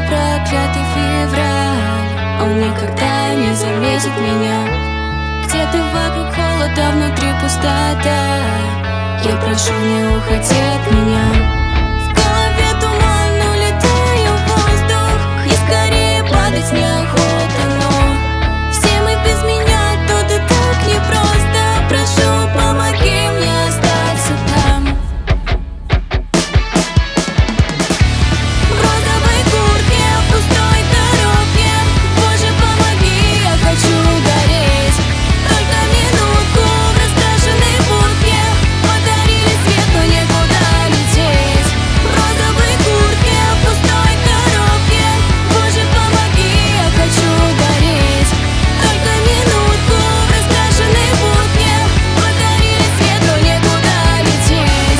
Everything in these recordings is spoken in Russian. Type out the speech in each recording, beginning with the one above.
проклятый февраль, он никогда не заметит меня. Где-то вокруг холода, внутри пустота. Я прошу, не уходи от меня. В голове туман, улетаю в воздух, и скорее падать неохота, но все мы без меня, тут и так непросто. Прошу, помоги мне остаться там. В розовой куртке, в пустой коробке, Боже, помоги, я хочу гореть. Только минутку в раскрашенной будке, подарили свет, но некуда лететь. В розовой куртке, в пустой коробке, Боже, помоги, я хочу гореть. Только минутку в раскрашенной будке, подарили свет, но некуда лететь.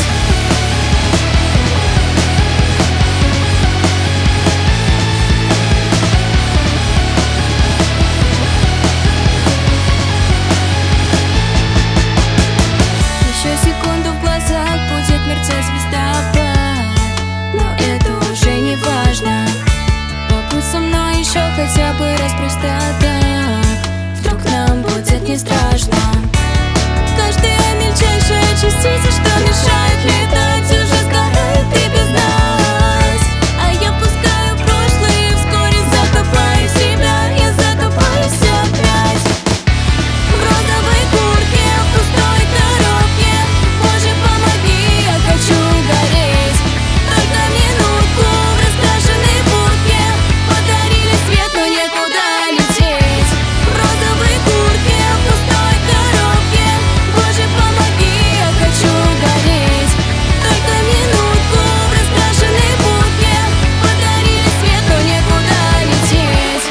Еще секунду в глазах будет мерцать звездопад, но это уже не важно. Побудь со мной еще хотя бы раз, просто так. Вдруг нам будет не страшно. Каждая мельчайшая частица, что мешает летать, уже сгорает и без нас. А я пускаю прошлое и вскоре закопаю себя. Я закопаюсь опять. В розовой куртке, в пустой коробке, Боже, помоги, я хочу гореть. Только минутку в раскрашенной будке, подарили свет, но некуда лететь. В розовой куртке, в пустой коробке, Боже, помоги, я хочу гореть. Только минутку в раскрашенной будке, подарили свет, но некуда лететь.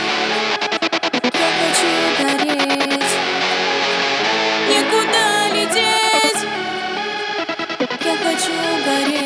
Я хочу гореть. Никуда лететь. Я хочу гореть.